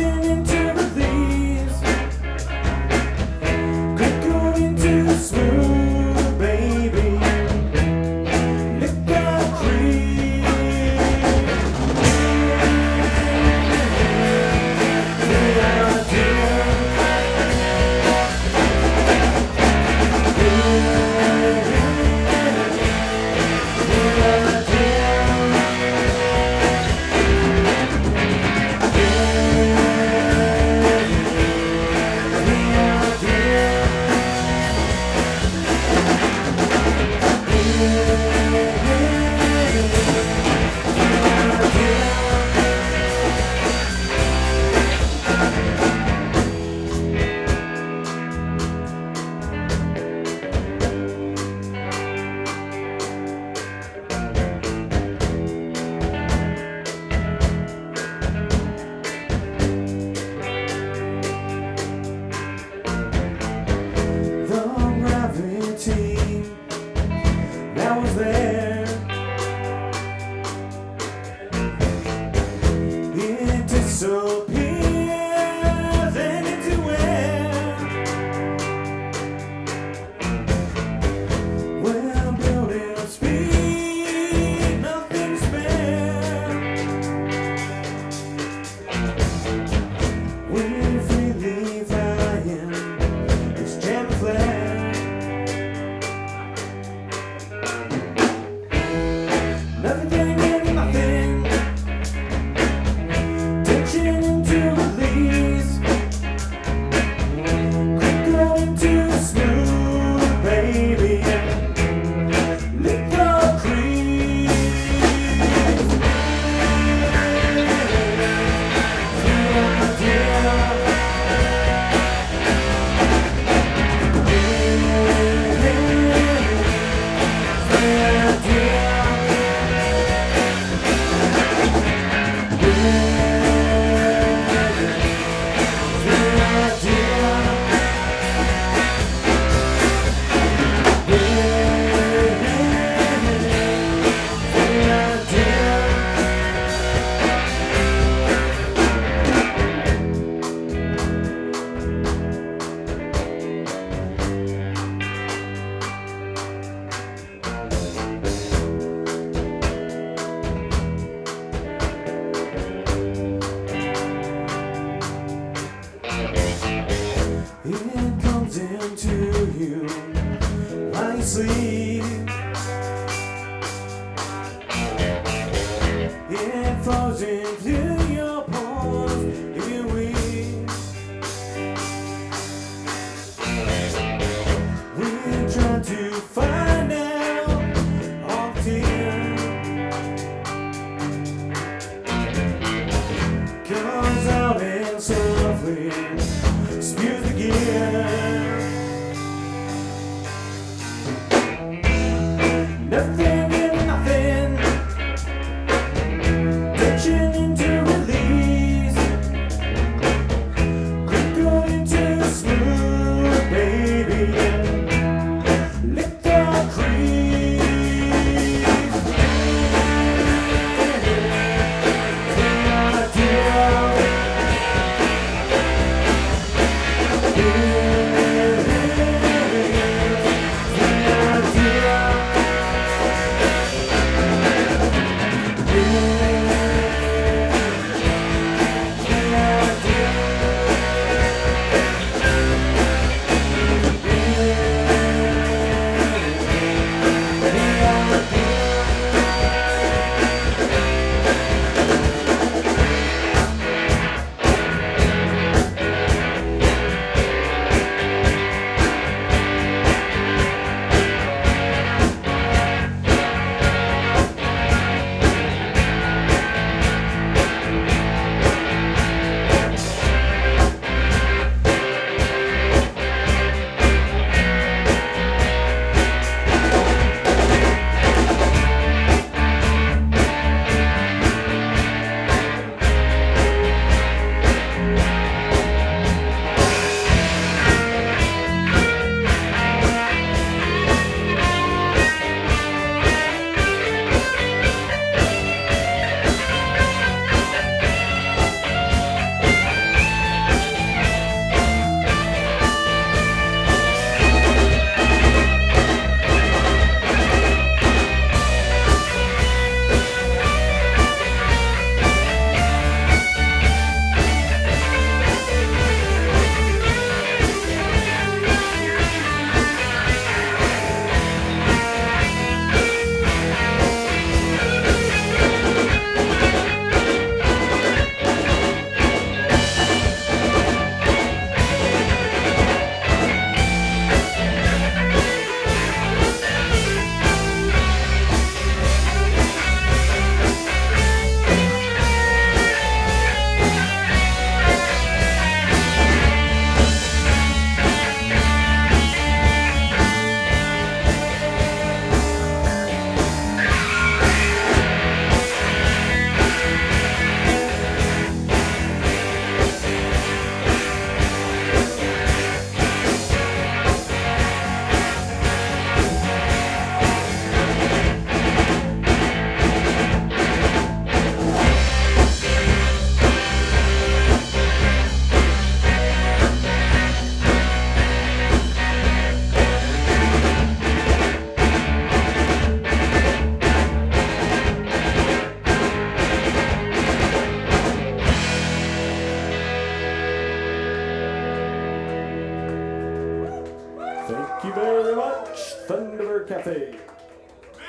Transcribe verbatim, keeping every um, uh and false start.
Touching into release, quick going to smooth, baby. Lick the cream. Yeah, dear. That was there. It disappears and into air. We're building up speed, nothing spare. We're freely flying, it's jam flare. Nothing getting nothing. Touching into release, quick going to smooth, baby. Lick the cream. Yeah, dear. Yeah, dear. It comes into you while you sleep. It flows into your pores if you weep. We're trying to find out all the tears. Comes out and softly spews the gear. Nothing in nothing. Touching into release, quick going to smooth, baby. Lick the cream. Yeah, dear. you very much, Thunderbird Cafe.